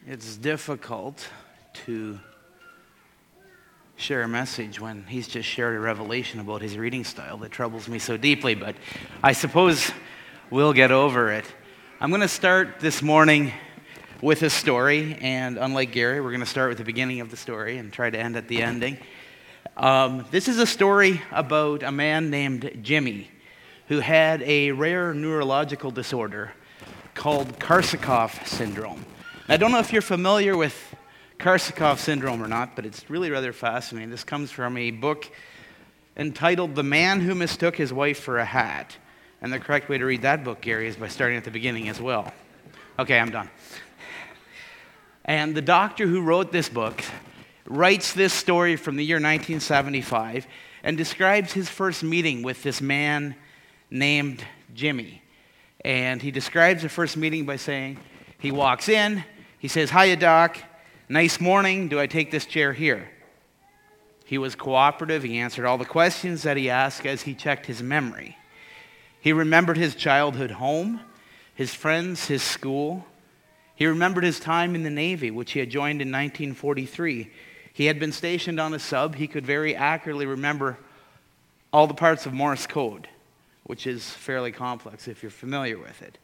It's difficult to share a message when he's just shared a revelation about his reading style that troubles me so deeply, but I suppose we'll get over it. I'm going to start this morning with a story, and unlike Gary, we're going to start with the beginning of the story and try to end at the ending. This is a story about a man named Jimmy who had a rare neurological disorder called Korsakoff syndrome. I don't know if you're familiar with Korsakoff syndrome or not, but it's really rather fascinating. This comes from a book entitled The Man Who Mistook His Wife for a Hat. And the correct way to read that book, Gary, is by starting at the beginning as well. Okay, I'm done. And the doctor who wrote this book writes this story from the year 1975 and describes his first meeting with this man named Jimmy. And he describes the first meeting by saying, he walks in, he says, "Hiya, doc. Nice morning. Do I take this chair here?" He was cooperative. He answered all the questions that he asked as he checked his memory. He remembered his childhood home, his friends, his school. He remembered his time in the Navy, which he had joined in 1943. He had been stationed on a sub. He could very accurately remember all the parts of Morse code, which is fairly complex if you're familiar with it.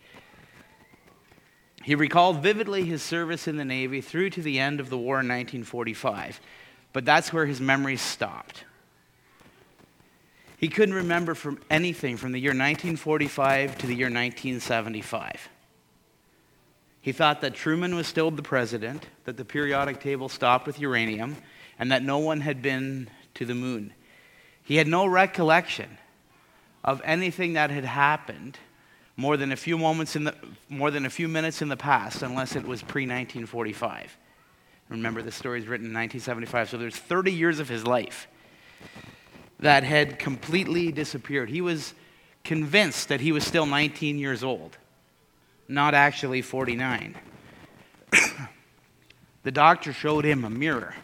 He recalled vividly his service in the Navy through to the end of the war in 1945, but that's where his memories stopped. He couldn't remember from anything from the year 1945 to the year 1975. He thought that Truman was still the president, that the periodic table stopped with uranium, and that no one had been to the moon. He had no recollection of anything that had happened more than a few minutes in the past, unless it was pre-1945. Remember, this story is written in 1975, so there's 30 years of his life that had completely disappeared. He was convinced that he was still 19 years old, not actually 49. The doctor showed him a mirror.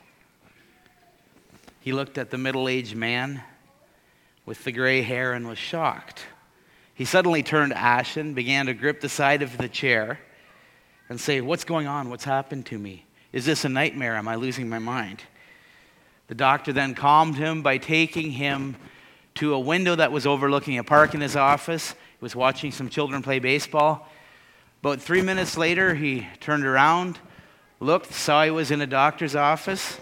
He looked at the middle-aged man with the gray hair and was shocked. He suddenly turned ashen, began to grip the side of the chair and say, "What's going on? What's happened to me? Is this a nightmare? Am I losing my mind?" The doctor then calmed him by taking him to a window that was overlooking a park in his office. He was watching some children play baseball. About 3 minutes later, he turned around, looked, saw he was in a doctor's office.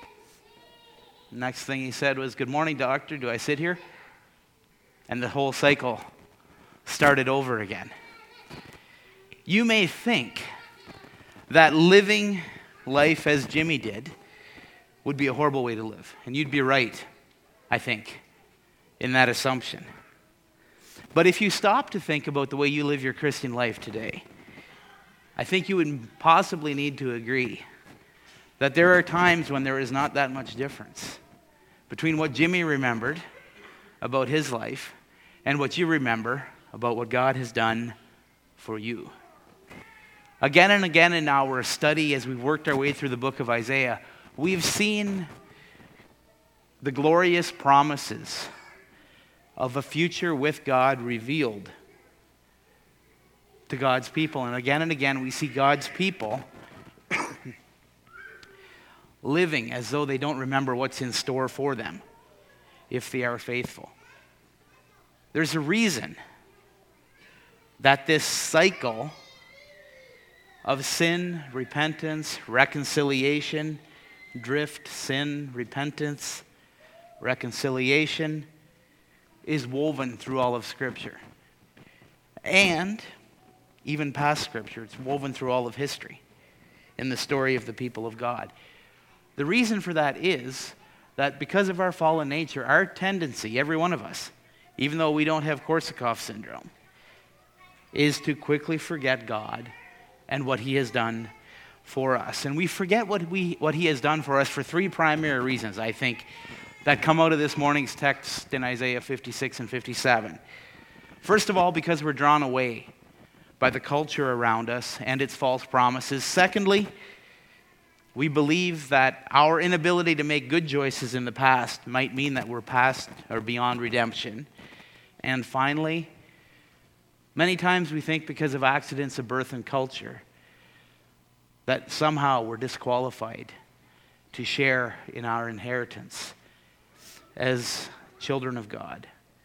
Next thing he said was, "Good morning, doctor. Do I sit here?" And the whole cycle started over again. You may think that living life as Jimmy did would be a horrible way to live. And you'd be right, I think, in that assumption. But if you stop to think about the way you live your Christian life today, I think you would possibly need to agree that there are times when there is not that much difference between what Jimmy remembered about his life and what you remember about what God has done for you. Again and again in our study, as we've worked our way through the book of Isaiah, we've seen the glorious promises of a future with God revealed to God's people. And again, we see God's people living as though they don't remember what's in store for them if they are faithful. There's a reason that this cycle of sin, repentance, reconciliation, drift, sin, repentance, reconciliation is woven through all of Scripture. And even past Scripture, it's woven through all of history in the story of the people of God. The reason for that is that because of our fallen nature, our tendency, every one of us, even though we don't have Korsakoff syndrome, is to quickly forget God and what He has done for us. And we forget what He has done for us for three primary reasons, I think, that come out of this morning's text in Isaiah 56 and 57. First of all, because we're drawn away by the culture around us and its false promises. Secondly, we believe that our inability to make good choices in the past might mean that we're past or beyond redemption. And finally, many times we think because of accidents of birth and culture that somehow we're disqualified to share in our inheritance as children of God.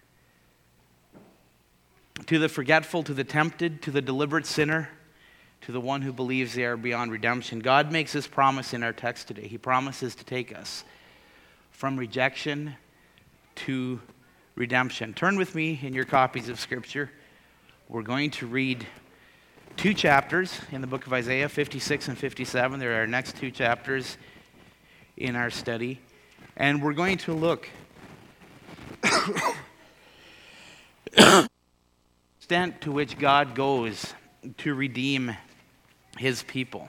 To the forgetful, to the tempted, to the deliberate sinner, to the one who believes they are beyond redemption, God makes this promise in our text today. He promises to take us from rejection to redemption. Turn with me in your copies of Scripture. We're going to read 2 chapters in the book of Isaiah, 56 and 57. They're our next 2 chapters in our study. And we're going to look extent to which God goes to redeem his people.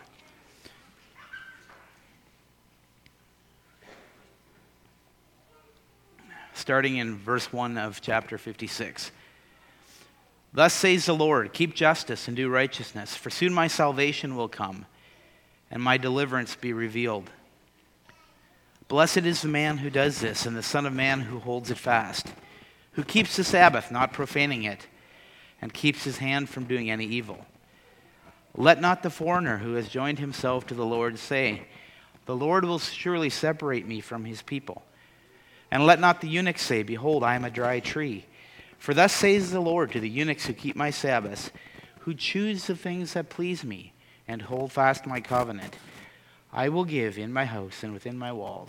Starting in verse 1 of chapter 56. Thus says the Lord, keep justice and do righteousness, for soon my salvation will come, and my deliverance be revealed. Blessed is the man who does this, and the Son of Man who holds it fast, who keeps the Sabbath, not profaning it, and keeps his hand from doing any evil. Let not the foreigner who has joined himself to the Lord say, the Lord will surely separate me from his people. And let not the eunuch say, behold, I am a dry tree. For thus says the Lord to the eunuchs who keep my Sabbaths, who choose the things that please me, and hold fast my covenant, I will give in my house and within my walls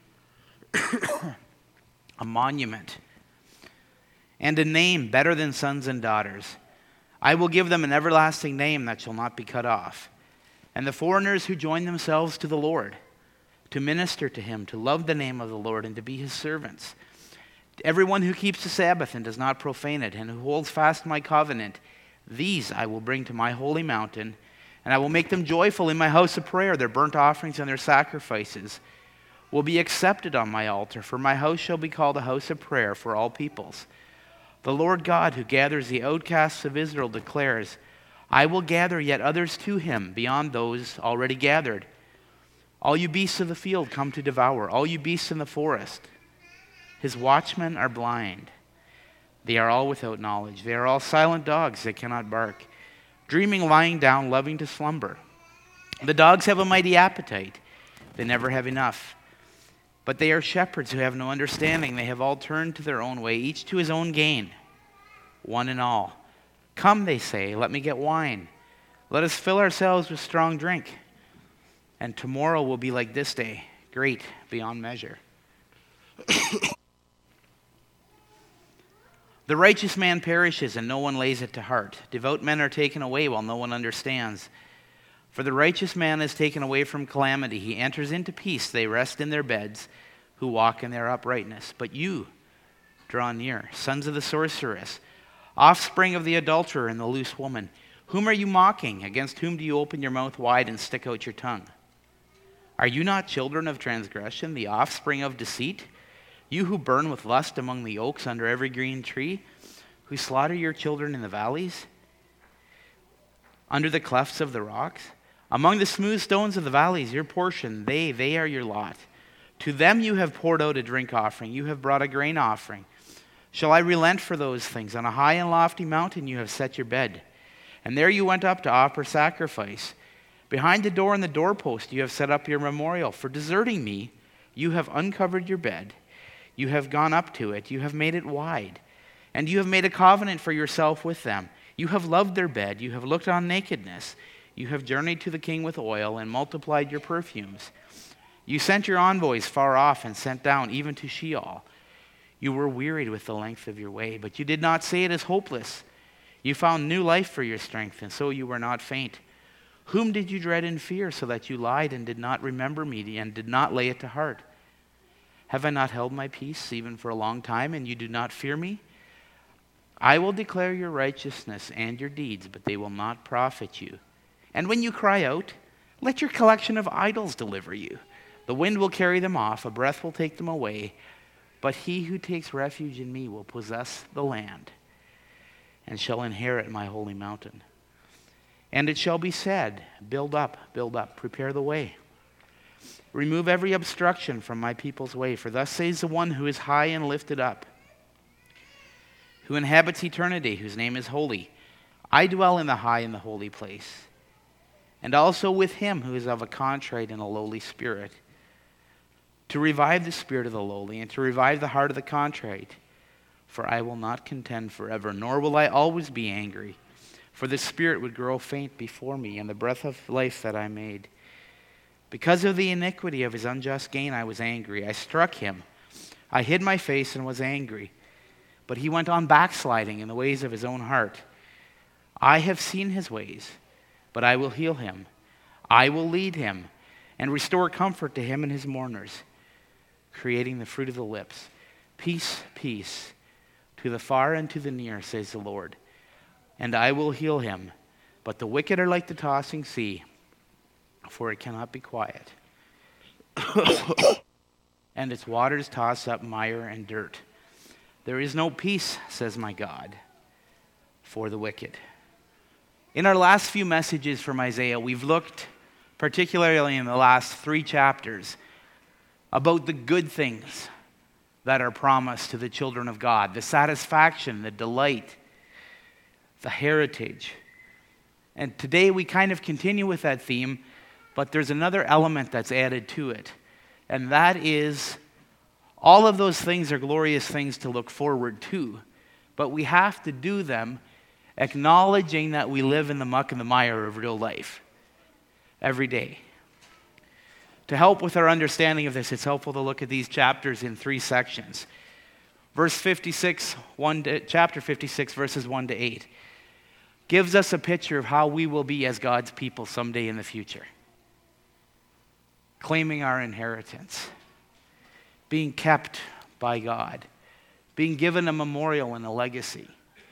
a monument and a name better than sons and daughters. I will give them an everlasting name that shall not be cut off. And the foreigners who join themselves to the Lord, to minister to him, to love the name of the Lord, and to be his servants. Everyone who keeps the Sabbath and does not profane it, and who holds fast my covenant, these I will bring to my holy mountain, and I will make them joyful in my house of prayer. Their burnt offerings and their sacrifices will be accepted on my altar, for my house shall be called a house of prayer for all peoples. The Lord God, who gathers the outcasts of Israel, declares, I will gather yet others to him beyond those already gathered. All you beasts of the field come to devour, all you beasts in the forest. His watchmen are blind. They are all without knowledge. They are all silent dogs that cannot bark, dreaming, lying down, loving to slumber. The dogs have a mighty appetite. They never have enough. But they are shepherds who have no understanding. They have all turned to their own way, each to his own gain, one and all. Come, they say, let me get wine. Let us fill ourselves with strong drink. And tomorrow will be like this day, great beyond measure. The righteous man perishes, and no one lays it to heart. Devout men are taken away while no one understands. For the righteous man is taken away from calamity. He enters into peace. They rest in their beds who walk in their uprightness. But you draw near, sons of the sorceress, offspring of the adulterer and the loose woman. Whom are you mocking? Against whom do you open your mouth wide and stick out your tongue? Are you not children of transgression, the offspring of deceit? You who burn with lust among the oaks under every green tree, who slaughter your children in the valleys, under the clefts of the rocks? Among the smooth stones of the valleys, your portion, they are your lot. To them you have poured out a drink offering. You have brought a grain offering. Shall I relent for those things? On a high and lofty mountain you have set your bed. And there you went up to offer sacrifice. Behind the door and the doorpost you have set up your memorial. For deserting me, you have uncovered your bed. You have gone up to it. You have made it wide. And you have made a covenant for yourself with them. You have loved their bed. You have looked on nakedness. You have journeyed to the king with oil and multiplied your perfumes. You sent your envoys far off and sent down even to Sheol. You were wearied with the length of your way, but you did not say it is hopeless. You found new life for your strength, and so you were not faint. Whom did you dread and fear, so that you lied and did not remember me and did not lay it to heart? Have I not held my peace even for a long time, and you do not fear me? I will declare your righteousness and your deeds, but they will not profit you. And when you cry out, let your collection of idols deliver you. The wind will carry them off, a breath will take them away, but he who takes refuge in me will possess the land and shall inherit my holy mountain. And it shall be said, build up, prepare the way. Remove every obstruction from my people's way, for thus says the one who is high and lifted up, who inhabits eternity, whose name is holy. I dwell in the high and the holy place, and also with him who is of a contrite and a lowly spirit, to revive the spirit of the lowly, and to revive the heart of the contrite. For I will not contend forever, nor will I always be angry. For the spirit would grow faint before me, and the breath of life that I made. Because of the iniquity of his unjust gain, I was angry. I struck him. I hid my face and was angry. But he went on backsliding in the ways of his own heart. I have seen his ways, but I will heal him. I will lead him and restore comfort to him and his mourners, creating the fruit of the lips. Peace, peace, to the far and to the near, says the Lord. And I will heal him. But the wicked are like the tossing sea, for it cannot be quiet. And its waters toss up mire and dirt. There is no peace, says my God, for the wicked. In our last few messages from Isaiah, we've looked, particularly in the last 3 chapters, about the good things that are promised to the children of God, the satisfaction, the delight, the heritage. And today we kind of continue with that theme, but there's another element that's added to it, and that is all of those things are glorious things to look forward to, but we have to do them acknowledging that we live in the muck and the mire of real life every day. To help with our understanding of this, it's helpful to look at these chapters in 3 sections. Chapter 56, verses 1 to 8, gives us a picture of how we will be as God's people someday in the future. Claiming our inheritance, being kept by God, being given a memorial and a legacy.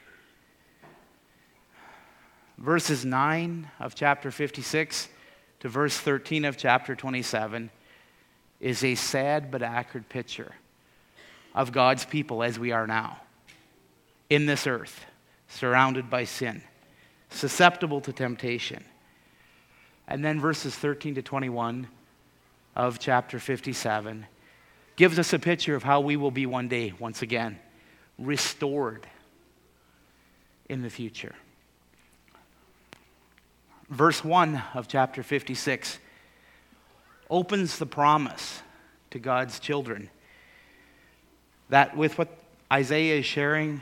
Verses 9 of chapter 56 to verse 13 of chapter 27 is a sad but accurate picture of God's people as we are now, in this earth, surrounded by sin, susceptible to temptation. And then verses 13 to 21 of chapter 57 gives us a picture of how we will be one day, once again, restored in the future. Verse 1 of chapter 56 opens the promise to God's children that with what Isaiah is sharing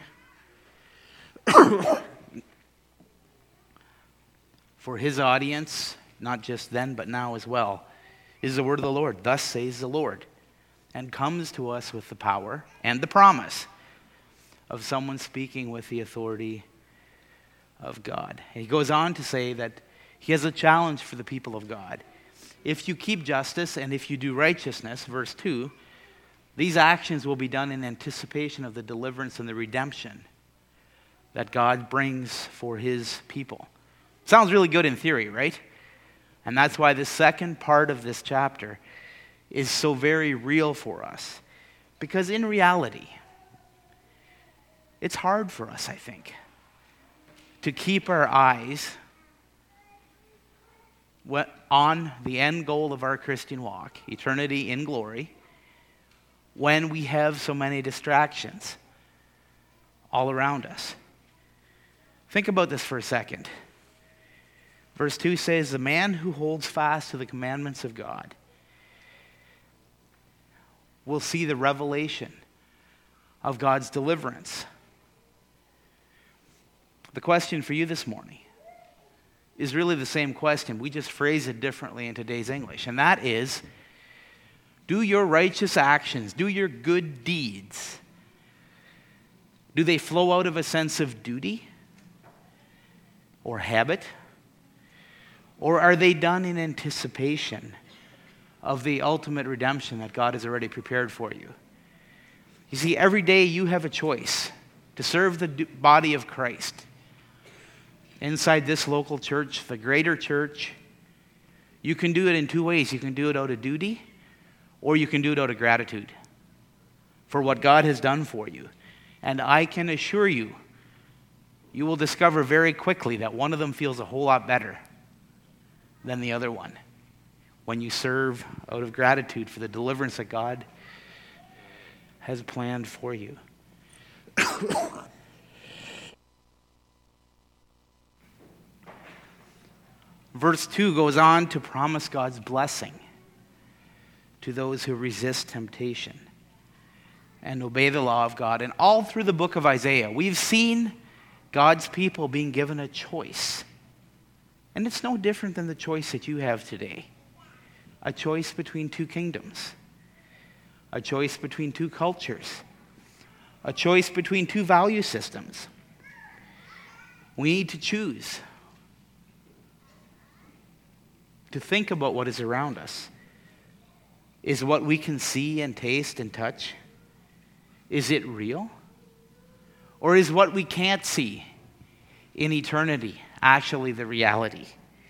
for his audience, not just then but now as well, is the word of the Lord. Thus says the Lord, and comes to us with the power and the promise of someone speaking with the authority of God. And he goes on to say that he has a challenge for the people of God. If you keep justice and if you do righteousness, verse 2, these actions will be done in anticipation of the deliverance and the redemption that God brings for his people. Sounds really good in theory, right? And that's why the second part of this chapter is so very real for us. Because in reality, it's hard for us, I think, to keep our eyes on the end goal of our Christian walk, eternity in glory, when we have so many distractions all around us. Think about this for a second. Verse 2 says, the man who holds fast to the commandments of God will see the revelation of God's deliverance. The question for you this morning is really the same question. We just phrase it differently in today's English. And that is, do your righteous actions, do your good deeds, do they flow out of a sense of duty or habit? Or are they done in anticipation of the ultimate redemption that God has already prepared for you? You see, every day you have a choice to serve the body of Christ. Inside this local church, the greater church, you can do it in 2 ways. You can do it out of duty, or you can do it out of gratitude for what God has done for you. And I can assure you, you will discover very quickly that one of them feels a whole lot better than the other one when you serve out of gratitude for the deliverance that God has planned for you. Verse 2 goes on to promise God's blessing to those who resist temptation and obey the law of God. And all through the book of Isaiah, we've seen God's people being given a choice. And it's no different than the choice that you have today. A choice between two kingdoms. A choice between two cultures. A choice between two value systems. We need to choose to think about what is around us. Is what we can see and taste and touch, is it real? Or is what we can't see in eternity actually the reality?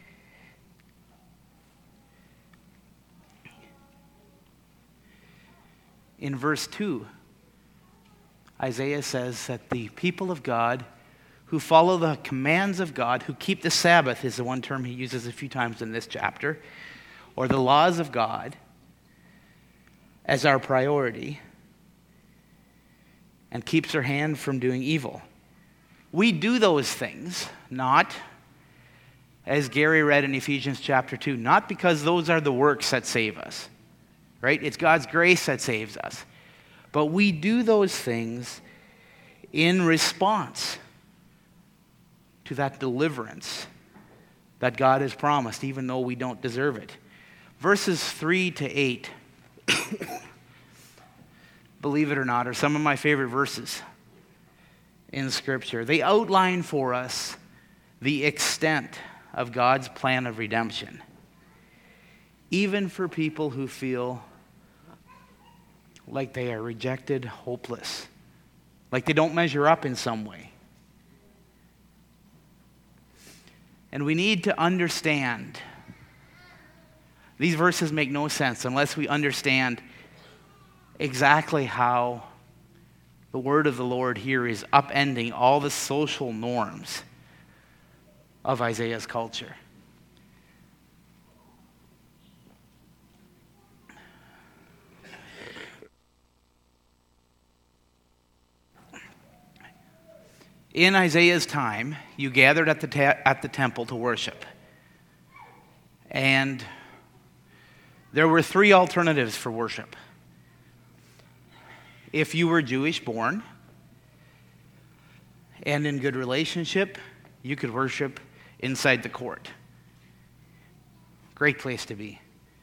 In verse 2, Isaiah says that the people of God who follow the commands of God, who keep the Sabbath, is the one term he uses a few times in this chapter, or the laws of God, as our priority, and keeps our hand from doing evil. We do those things, not, as Gary read in Ephesians chapter 2, not because those are the works that save us, right? It's God's grace that saves us. But we do those things in response to that deliverance that God has promised, even though we don't deserve it. Verses 3 to 8, believe it or not, are some of my favorite verses in Scripture. They outline for us the extent of God's plan of redemption, even for people who feel like they are rejected, hopeless, like they don't measure up in some way. And we need to understand, these verses make no sense unless we understand exactly how the word of the Lord here is upending all the social norms of Isaiah's culture. In Isaiah's time, you gathered at the temple to worship. And there were three alternatives for worship. If you were Jewish born and in good relationship, you could worship inside the court. Great place to be.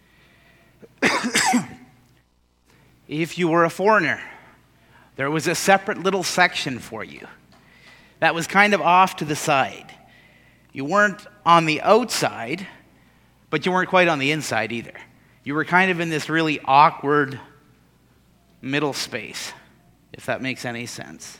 If you were a foreigner, there was a separate little section for you that was kind of off to the side. You weren't on the outside, but you weren't quite on the inside either. You were kind of in this really awkward middle space, if that makes any sense.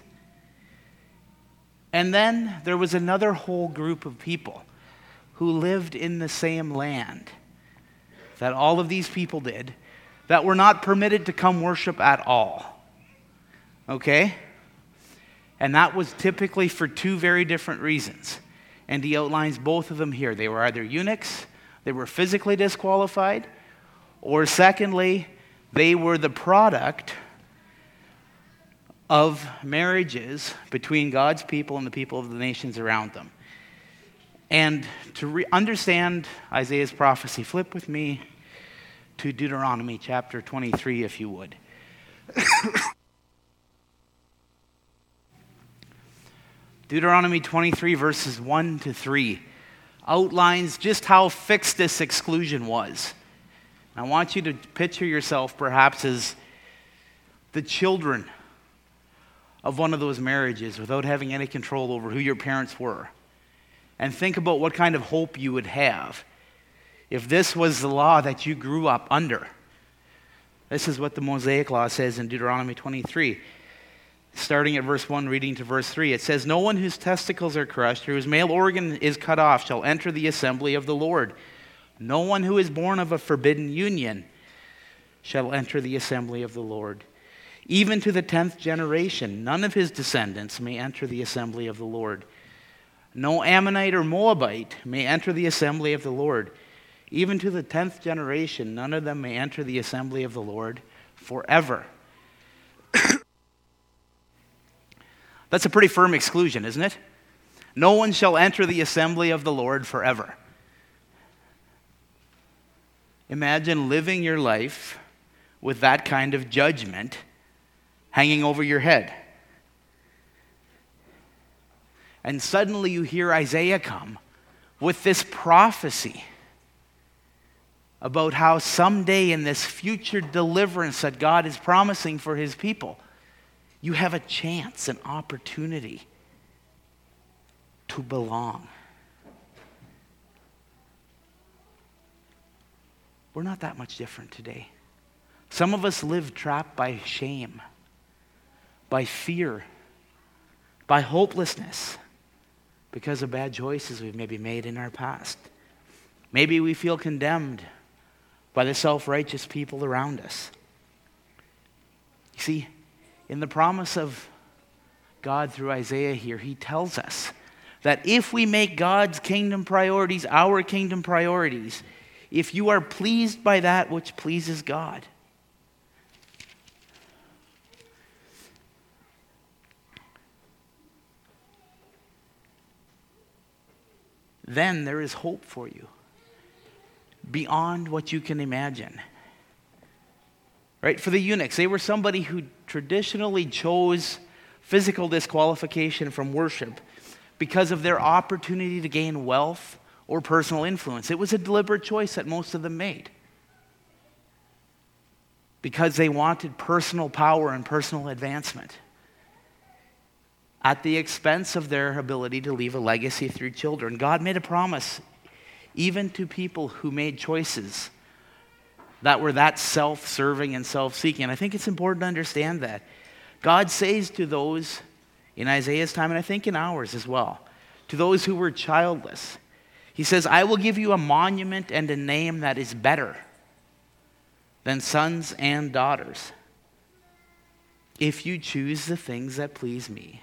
And then there was another whole group of people who lived in the same land that all of these people did, that were not permitted to come worship at all. Okay? And that was typically for two very different reasons. And he outlines both of them here. They were either eunuchs, they were physically disqualified, or secondly, they were the product of marriages between God's people and the people of the nations around them. And to understand Isaiah's prophecy, flip with me to Deuteronomy chapter 23, if you would. Deuteronomy 23, verses 1 to 3, outlines just how fixed this exclusion was. I want you to picture yourself perhaps as the children of one of those marriages without having any control over who your parents were. And think about what kind of hope you would have if this was the law that you grew up under. This is what the Mosaic Law says in Deuteronomy 23. Starting at verse 1, reading to verse 3, it says, "No one whose testicles are crushed or whose male organ is cut off shall enter the assembly of the Lord. No one who is born of a forbidden union shall enter the assembly of the Lord. Even to the 10th generation, none of his descendants may enter the assembly of the Lord. No Ammonite or Moabite may enter the assembly of the Lord. Even to the 10th generation, none of them may enter the assembly of the Lord forever." That's a pretty firm exclusion, isn't it? No one shall enter the assembly of the Lord forever. Imagine living your life with that kind of judgment hanging over your head. And suddenly you hear Isaiah come with this prophecy about how someday in this future deliverance that God is promising for his people, you have a chance, an opportunity to belong. We're not that much different today. Some of us live trapped by shame, by fear, by hopelessness, because of bad choices we've maybe made in our past. Maybe we feel condemned by the self-righteous people around us. You see, in the promise of God through Isaiah here, he tells us that if we make God's kingdom priorities our kingdom priorities, if you are pleased by that which pleases God, then there is hope for you beyond what you can imagine. Right? For the eunuchs, they were somebody who traditionally chose physical disqualification from worship because of their opportunity to gain wealth or personal influence. It was a deliberate choice that most of them made because they wanted personal power and personal advancement at the expense of their ability to leave a legacy through children. God made a promise even to people who made choices that were that self-serving and self-seeking. And I think it's important to understand that. God says to those in Isaiah's time, and I think in ours as well, to those who were childless, he says, I will give you a monument and a name that is better than sons and daughters if you choose the things that please me.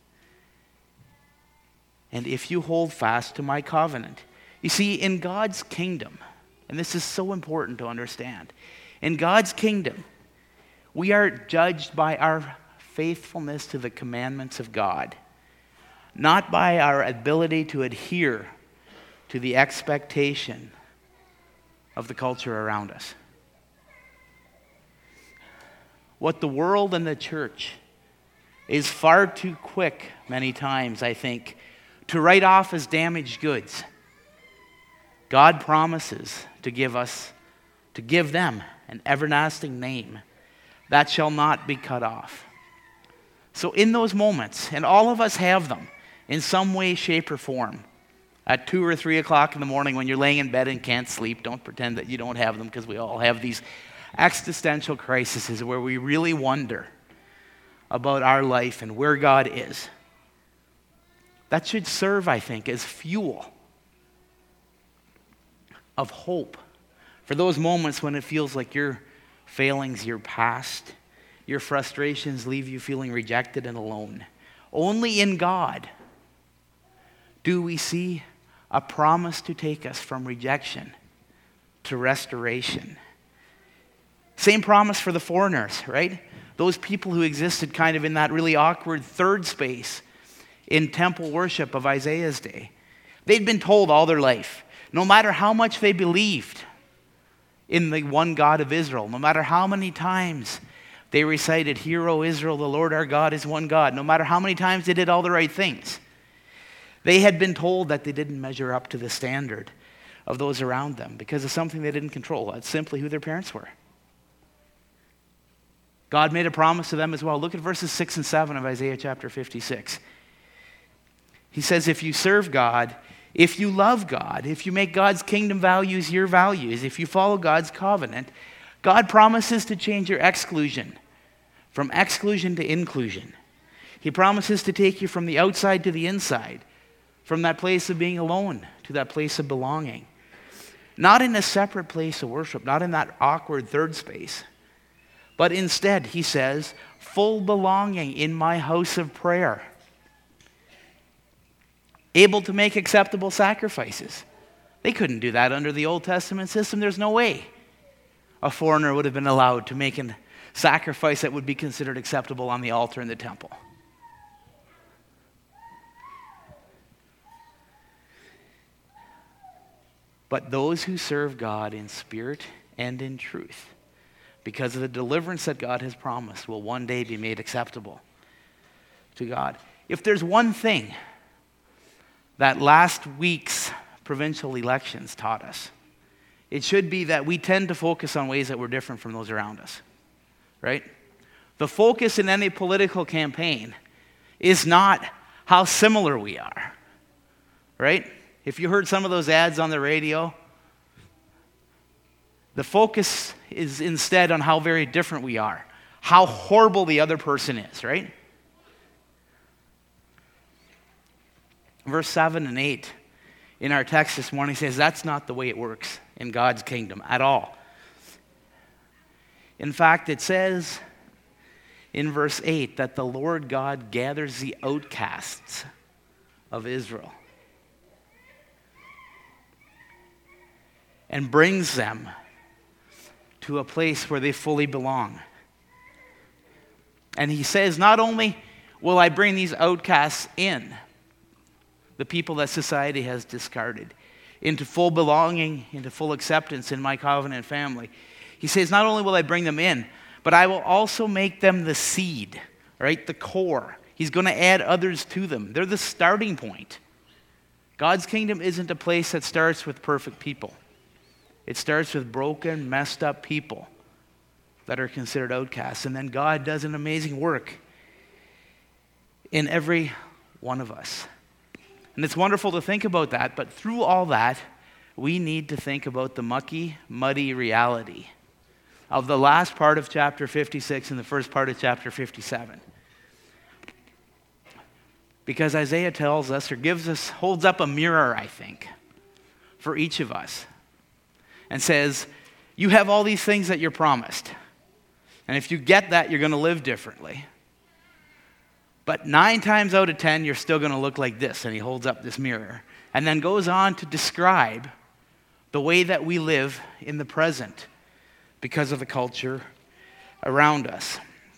And if you hold fast to my covenant. You see, in God's kingdom, and this is so important to understand, in God's kingdom, we are judged by our faithfulness to the commandments of God, not by our ability to adhere to the expectation of the culture around us. What the world and the church is far too quick, many times, I think, to write off as damaged goods, God promises to give them an everlasting name that shall not be cut off. So in those moments, and all of us have them in some way, shape, or form, at 2 or 3 o'clock in the morning when you're laying in bed and can't sleep, don't pretend that you don't have them, because we all have these existential crises where we really wonder about our life and where God is. That should serve, I think, as fuel of hope for those moments when it feels like your failings, your past, your frustrations leave you feeling rejected and alone. Only in God do we see a promise to take us from rejection to restoration. Same promise for the foreigners, right? Those people who existed kind of in that really awkward third space in temple worship of Isaiah's day. They'd been told all their life, no matter how much they believed in the one God of Israel, no matter how many times they recited, Hear, O Israel, the Lord our God is one God, no matter how many times they did all the right things, they had been told that they didn't measure up to the standard of those around them because of something they didn't control. That's simply who their parents were. God made a promise to them as well. Look at verses 6 and 7 of Isaiah chapter 56. He says, if you serve God, if you love God, if you make God's kingdom values your values, if you follow God's covenant, God promises to change your exclusion from exclusion to inclusion. He promises to take you from the outside to the inside, from that place of being alone to that place of belonging. Not in a separate place of worship, not in that awkward third space, but instead, he says, full belonging in my house of prayer. Able to make acceptable sacrifices. They couldn't do that under the Old Testament system. There's no way a foreigner would have been allowed to make a sacrifice that would be considered acceptable on the altar in the temple. but those who serve God in spirit and in truth, because of the deliverance that God has promised, will one day be made acceptable to God. If there's one thing that last week's provincial elections taught us, it should be that we tend to focus on ways that we're different from those around us, right? The focus in any political campaign is not how similar we are, right? If you heard some of those ads on the radio, the focus is instead on how very different we are, how horrible the other person is, right? Verse 7 and 8 in our text this morning says that's not the way it works in God's kingdom at all. In fact, it says in verse 8 that the Lord God gathers the outcasts of Israel and brings them to a place where they fully belong. And he says, not only will I bring these outcasts in, the people that society has discarded, into full belonging, into full acceptance in my covenant family. He says, not only will I bring them in, but I will also make them the seed, right? The core. He's going to add others to them. They're the starting point. God's kingdom isn't a place that starts with perfect people. It starts with broken, messed up people that are considered outcasts. And then God does an amazing work in every one of us. And it's wonderful to think about that, but through all that, we need to think about the mucky, muddy reality of the last part of chapter 56 and the first part of chapter 57. Because Isaiah tells us, or holds up a mirror, I think, for each of us, and says, you have all these things that you're promised. And if you get that, you're going to live differently. But 9 times out of 10, you're still going to look like this. And he holds up this mirror. And then goes on to describe the way that we live in the present because of the culture around us.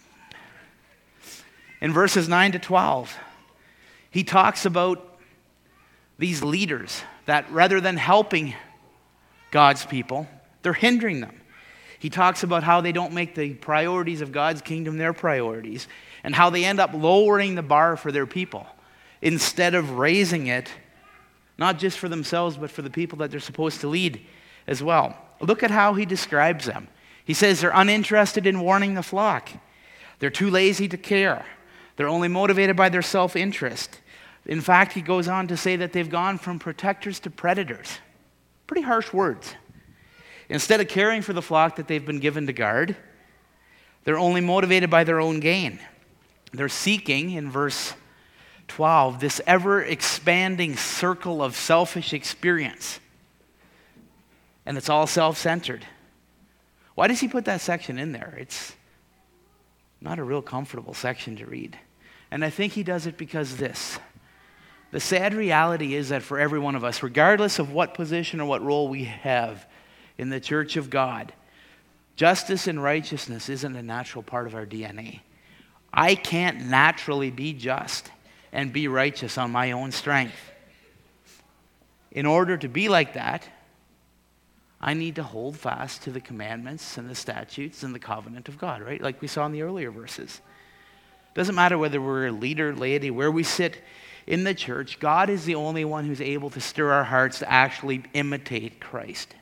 In verses 9 to 12, he talks about these leaders that rather than helping God's people, they're hindering them. He talks about how they don't make the priorities of God's kingdom their priorities, and how they end up lowering the bar for their people instead of raising it, not just for themselves, but for the people that they're supposed to lead as well. Look at how he describes them. He says they're uninterested in warning the flock. They're too lazy to care. They're only motivated by their self-interest. In fact, he goes on to say that they've gone from protectors to predators. Pretty harsh words. Instead of caring for the flock that they've been given to guard, they're only motivated by their own gain. They're seeking, in verse 12, this ever-expanding circle of selfish experience. And it's all self-centered. Why does he put that section in there? It's not a real comfortable section to read. And I think he does it because the sad reality is that for every one of us, regardless of what position or what role we have in the church of God, justice and righteousness isn't a natural part of our DNA. I can't naturally be just and be righteous on my own strength. In order to be like that, I need to hold fast to the commandments and the statutes and the covenant of God, right? Like we saw in the earlier verses. Doesn't matter whether we're a leader, laity, where we sit in the church, God is the only one who's able to stir our hearts to actually imitate Christ.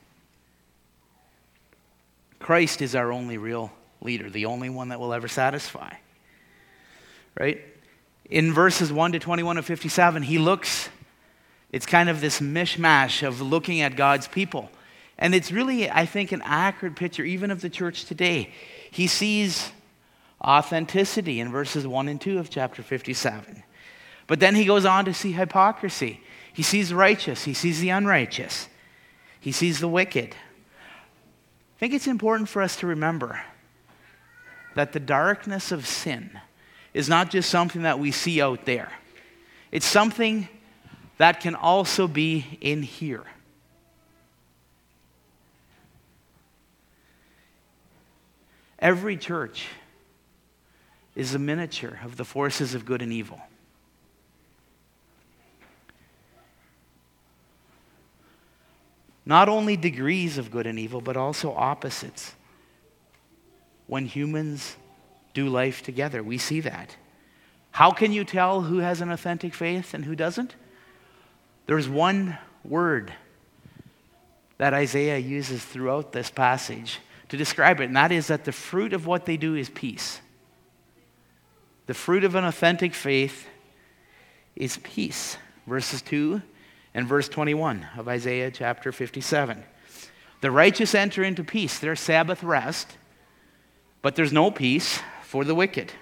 Christ is our only real leader, the only one that will ever satisfy. Right? In verses 1 to 21 of 57, it's kind of this mishmash of looking at God's people. And it's really, I think, an accurate picture even of the church today. He sees authenticity in verses 1 and 2 of chapter 57. But then he goes on to see hypocrisy. He sees the righteous. He sees the unrighteous. He sees the wicked. I think it's important for us to remember that the darkness of sin is not just something that we see out there. It's something that can also be in here. Every church is a miniature of the forces of good and evil. Not only degrees of good and evil, but also opposites. When humans do life together, we see that. How can you tell who has an authentic faith and who doesn't? There's one word that Isaiah uses throughout this passage to describe it, and that is that the fruit of what they do is peace. The fruit of an authentic faith is peace. Verses 2 and verse 21 of Isaiah chapter 57. The righteous enter into peace, their Sabbath rest, but there's no peace for the wicked.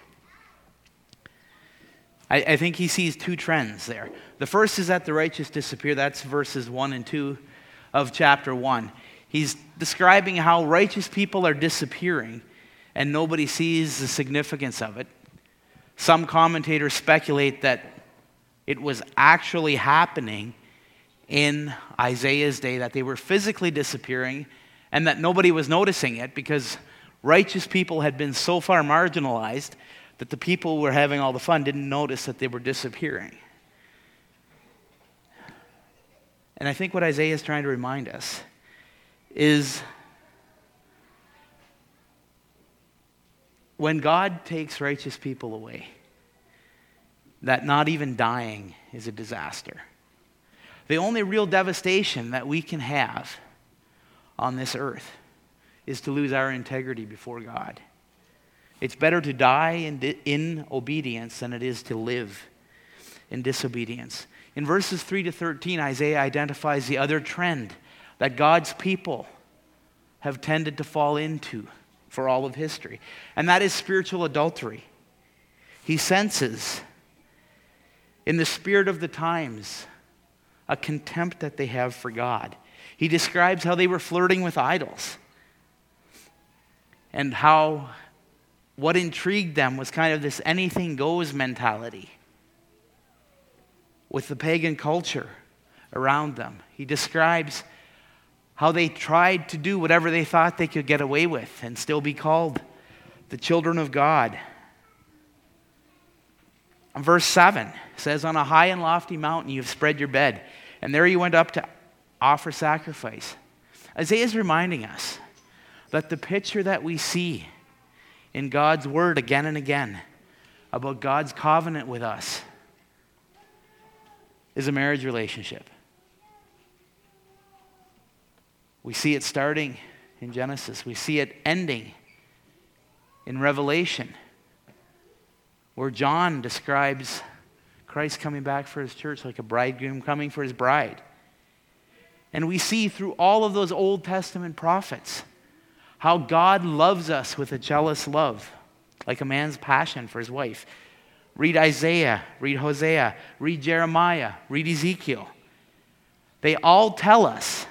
I think he sees two trends there. The first is that the righteous disappear. That's verses 1 and 2 of chapter 1. He's describing how righteous people are disappearing and nobody sees the significance of it. Some commentators speculate that it was actually happening in Isaiah's day, that they were physically disappearing and that nobody was noticing it because righteous people had been so far marginalized that the people who were having all the fun didn't notice that they were disappearing. And I think what Isaiah is trying to remind us is when God takes righteous people away, that not even dying is a disaster. The only real devastation that we can have on this earth is to lose our integrity before God. It's better to die in obedience than it is to live in disobedience. In verses 3 to 13, Isaiah identifies the other trend that God's people have tended to fall into for all of history, and that is spiritual adultery. He senses in the spirit of the times a contempt that they have for God. He describes how they were flirting with idols and how what intrigued them was kind of this anything goes mentality with the pagan culture around them. He describes how they tried to do whatever they thought they could get away with and still be called the children of God. Verse 7 says, "On a high and lofty mountain you have spread your bed, and there you went up to offer sacrifice." Isaiah is reminding us that the picture that we see in God's word again and again about God's covenant with us is a marriage relationship. We see it starting in Genesis. We see it ending in Revelation, where John describes Christ coming back for his church like a bridegroom coming for his bride. And we see through all of those Old Testament prophets how God loves us with a jealous love, like a man's passion for his wife. Read Isaiah, read Hosea, read Jeremiah, read Ezekiel. They all tell us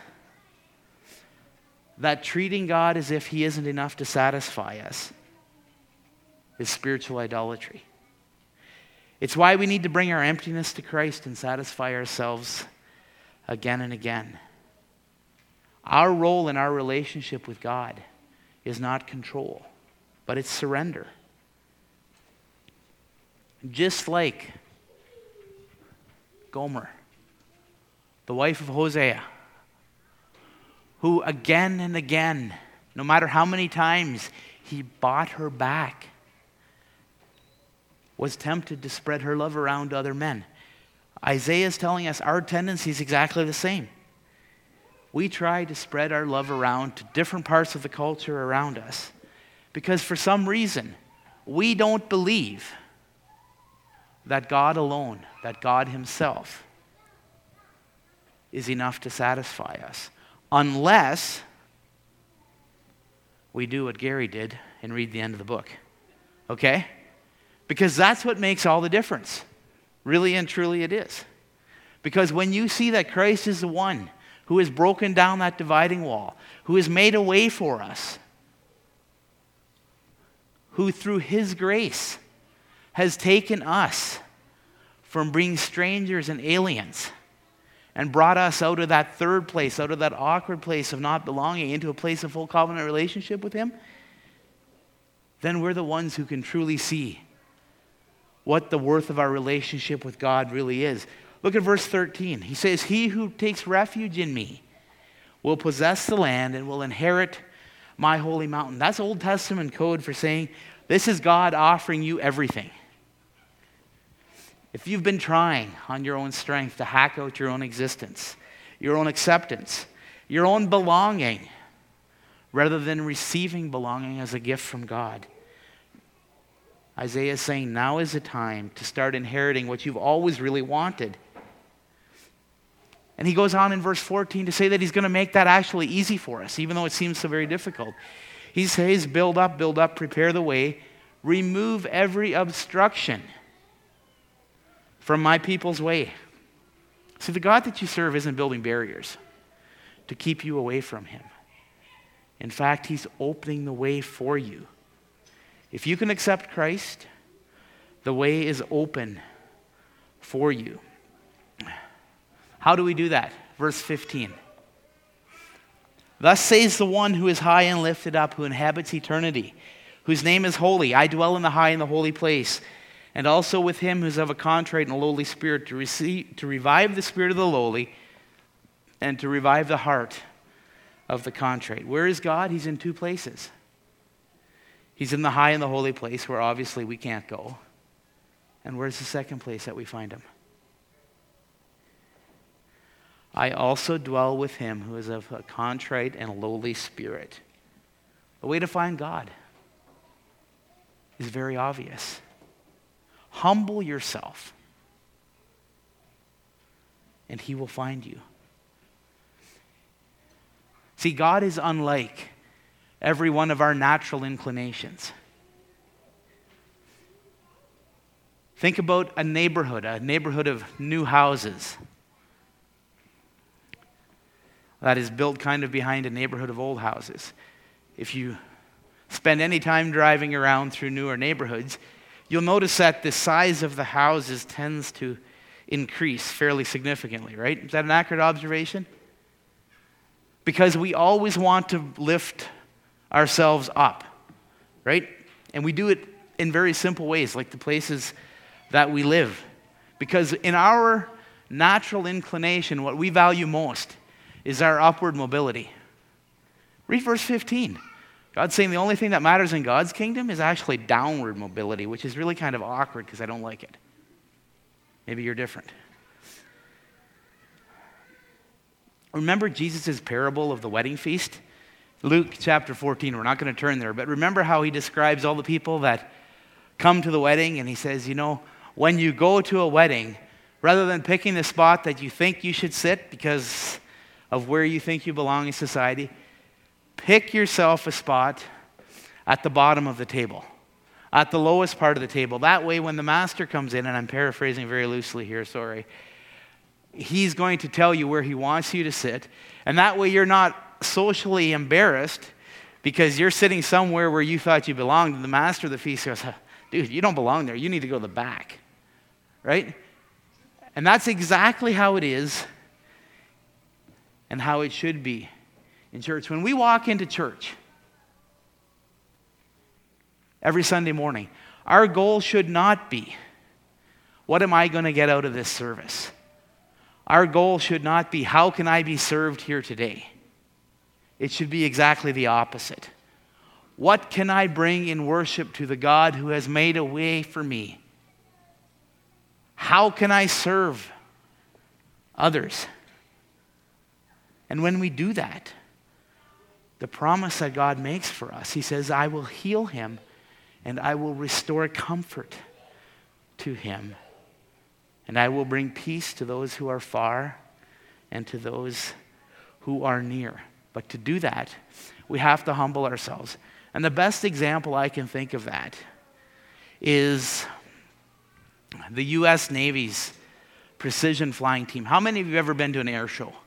that treating God as if he isn't enough to satisfy us is spiritual idolatry. It's why we need to bring our emptiness to Christ and satisfy ourselves again and again. Our role in our relationship with God is not control, but it's surrender. Just like Gomer, the wife of Hosea, who again and again, no matter how many times he bought her back, was tempted to spread her love around to other men. Isaiah is telling us our tendency is exactly the same. We try to spread our love around to different parts of the culture around us because for some reason we don't believe that God alone, that God himself is enough to satisfy us, unless we do what Gary did and read the end of the book. Okay? Because that's what makes all the difference. Really and truly it is. Because when you see that Christ is the one who has broken down that dividing wall, who has made a way for us, who through his grace has taken us from being strangers and aliens and brought us out of that third place, out of that awkward place of not belonging, into a place of full covenant relationship with him, then we're the ones who can truly see what the worth of our relationship with God really is. Look at verse 13. He says, "He who takes refuge in me will possess the land and will inherit my holy mountain. That's Old Testament code for saying this is God offering you everything. If you've been trying on your own strength to hack out your own existence, your own acceptance, your own belonging, rather than receiving belonging as a gift from God, Isaiah is saying now is the time to start inheriting what you've always really wanted. And he goes on in verse 14 to say that he's going to make that actually easy for us, even though it seems so very difficult. He says, build up, prepare the way, remove every obstruction from my people's way. See, the God that you serve isn't building barriers to keep you away from him. In fact, he's opening the way for you. If you can accept Christ, the way is open for you. How do we do that? Verse 15. Thus says the one who is high and lifted up, who inhabits eternity, whose name is holy. I dwell in the high and the holy place, and also with him who is of a contrite and a lowly spirit, to revive the spirit of the lowly, and to revive the heart of the contrite. Where is God? He's in two places. He's in the high and the holy place, where obviously we can't go. And where's the second place that we find him? I also dwell with him who is of a contrite and a lowly spirit. The way to find God is very obvious. Humble yourself, and he will find you. See, God is unlike every one of our natural inclinations. Think about a neighborhood of new houses that is built kind of behind a neighborhood of old houses. If you spend any time driving around through newer neighborhoods, you'll notice that the size of the houses tends to increase fairly significantly, right? Is that an accurate observation? Because we always want to lift ourselves up, right? And we do it in very simple ways, like the places that we live. Because in our natural inclination, what we value most is our upward mobility. Read verse 15. God's saying the only thing that matters in God's kingdom is actually downward mobility, which is really kind of awkward because I don't like it. Maybe you're different. Remember Jesus' parable of the wedding feast? Luke chapter 14, we're not going to turn there, but remember how he describes all the people that come to the wedding, and he says, when you go to a wedding, rather than picking the spot that you think you should sit because of where you think you belong in society, pick yourself a spot at the bottom of the table, at the lowest part of the table. That way, when the master comes in, and I'm paraphrasing very loosely here, sorry, he's going to tell you where he wants you to sit, and that way you're not socially embarrassed because you're sitting somewhere where you thought you belonged, and the master of the feast goes, dude, you don't belong there. You need to go to the back, right? And that's exactly how it is and how it should be in church. When we walk into church every Sunday morning, our goal should not be, what am I going to get out of this service? Our goal should not be, how can I be served here today? It should be exactly the opposite. What can I bring in worship to the God who has made a way for me? How can I serve others? And when we do that, the promise that God makes for us, he says, I will heal him and I will restore comfort to him. And I will bring peace to those who are far and to those who are near. But to do that, we have to humble ourselves. And the best example I can think of that is the U.S. Navy's precision flying team. How many of you have ever been to an air show?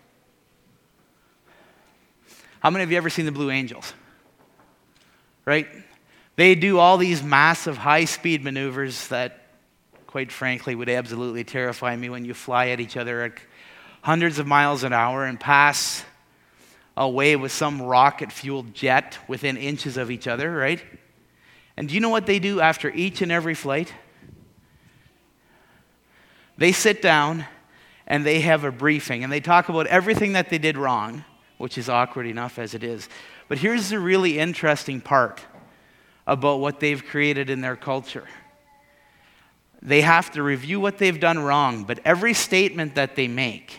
How many of you ever seen the Blue Angels? Right? They do all these massive high-speed maneuvers that, quite frankly, would absolutely terrify me when you fly at each other at hundreds of miles an hour and pass away with some rocket-fueled jet within inches of each other, right? And do you know what they do after each and every flight? They sit down and they have a briefing and they talk about everything that they did wrong which is awkward enough as it is. But here's the really interesting part about what they've created in their culture. They have to review what they've done wrong, but every statement that they make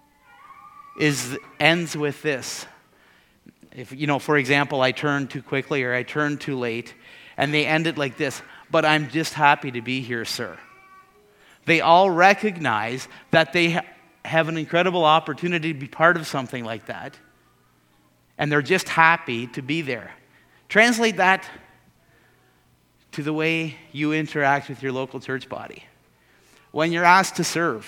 ends with this. If, for example, I turned too quickly or I turned too late, and they end it like this: but I'm just happy to be here, sir. They all recognize that they have an incredible opportunity to be part of something like that, and they're just happy to be there. Translate that to the way you interact with your local church body. When you're asked to serve,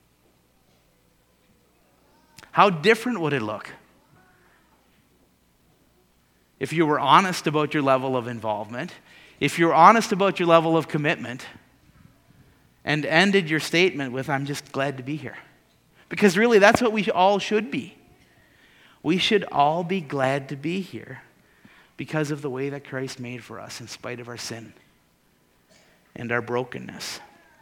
how different would it look if you were honest about your level of involvement, if you were honest about your level of commitment, and ended your statement with, I'm just glad to be here? Because really, that's what we all should be. We should all be glad to be here because of the way that Christ made for us in spite of our sin and our brokenness.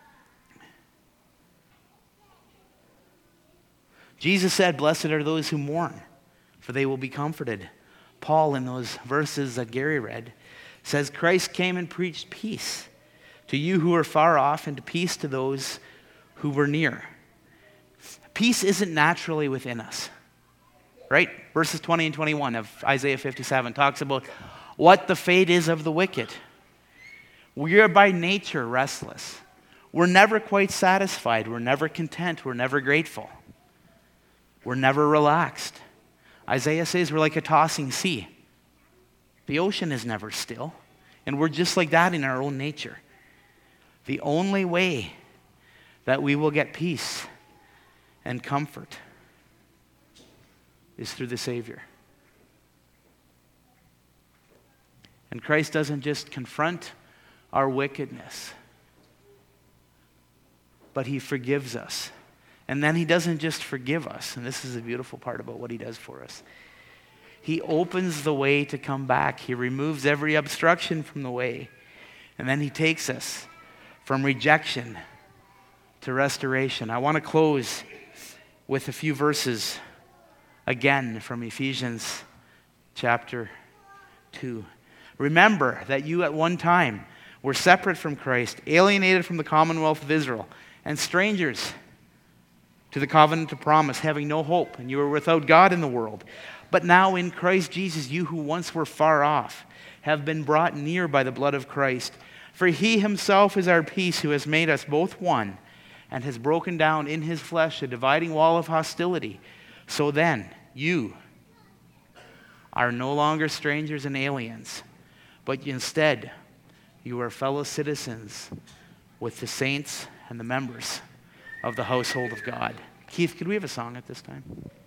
Jesus said, blessed are those who mourn, for they will be comforted. Paul, in those verses that Gary read, says Christ came and preached peace to you who are far off and peace to those who were near. Peace isn't naturally within us, right? Verses 20 and 21 of Isaiah 57 talks about what the fate is of the wicked. We are by nature restless. We're never quite satisfied. We're never content. We're never grateful. We're never relaxed. Isaiah says we're like a tossing sea. The ocean is never still, and we're just like that in our own nature. The only way that we will get peace and comfort is through the Savior. And Christ doesn't just confront our wickedness, but he forgives us. And then he doesn't just forgive us, and this is the beautiful part about what he does for us. He opens the way to come back. He removes every obstruction from the way. And then he takes us from rejection to restoration. I want to close with a few verses again from Ephesians chapter 2. Remember that you at one time were separate from Christ, alienated from the commonwealth of Israel, and strangers to the covenant of promise, having no hope, and you were without God in the world. But now in Christ Jesus, you who once were far off have been brought near by the blood of Christ. For he himself is our peace, who has made us both one, and has broken down in his flesh a dividing wall of hostility. So then, you are no longer strangers and aliens, but instead, you are fellow citizens with the saints and the members of the household of God. Keith, could we have a song at this time?